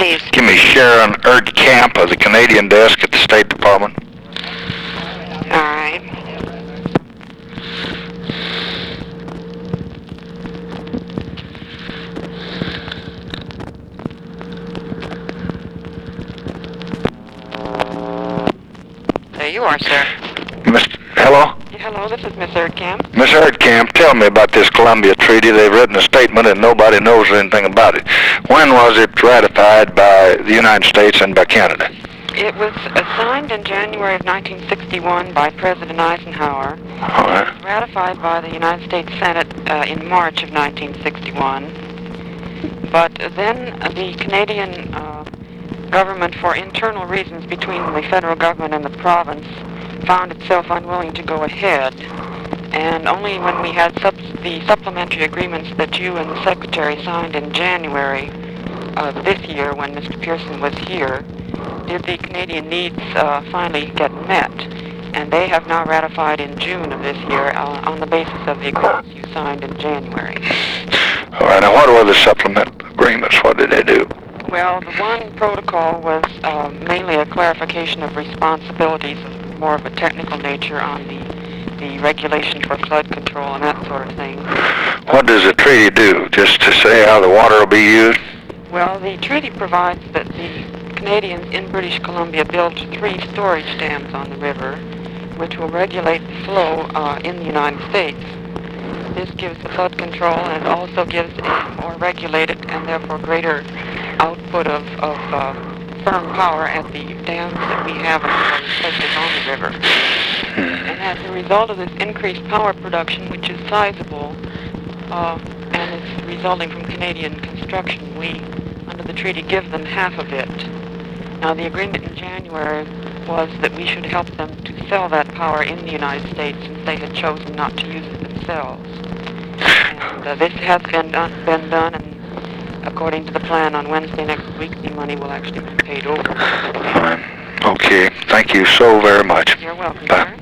please. Give me Sharon Erdkamp of the Canadian desk at the State Department. All right. There you are, sir. Hello? Hello, this is Miss Erdkamp. Miss Erdkamp, tell me about this Columbia Treaty. They've written a statement and nobody knows anything about it. When was it ratified by the United States and by Canada? It was signed in January of 1961 by President Eisenhower. All right. It was ratified by the United States Senate in March of 1961. But then the Canadian government, for internal reasons between the federal government and the province, found itself unwilling to go ahead. And only when we had the supplementary agreements that you and the Secretary signed in January of this year, when Mr. Pearson was here, did the Canadian needs finally get met. And they have now ratified in June of this year on the basis of the agreements you signed in January. All right. Now, what were the supplement agreements? What did they do? Well, the one protocol was mainly a clarification of responsibilities of more of a technical nature on the regulation for flood control and that sort of thing. What does the treaty do? Just to say how the water will be used? Well, the treaty provides that the Canadians in British Columbia build 3 storage dams on the river, which will regulate the flow in the United States. This gives the flood control and also gives a more regulated and therefore greater output of firm power at the dams that we have in other places on the river. And as a result of this increased power production, which is sizable, and is resulting from Canadian construction, we, under the treaty, give them half of it. Now, the agreement in January was that we should help them to sell that power in the United States since they had chosen not to use it themselves. And this has been done, and according to the plan, on Wednesday next week, the money will actually be paid over. Okay. Thank you so very much. You're welcome, Bye. sir.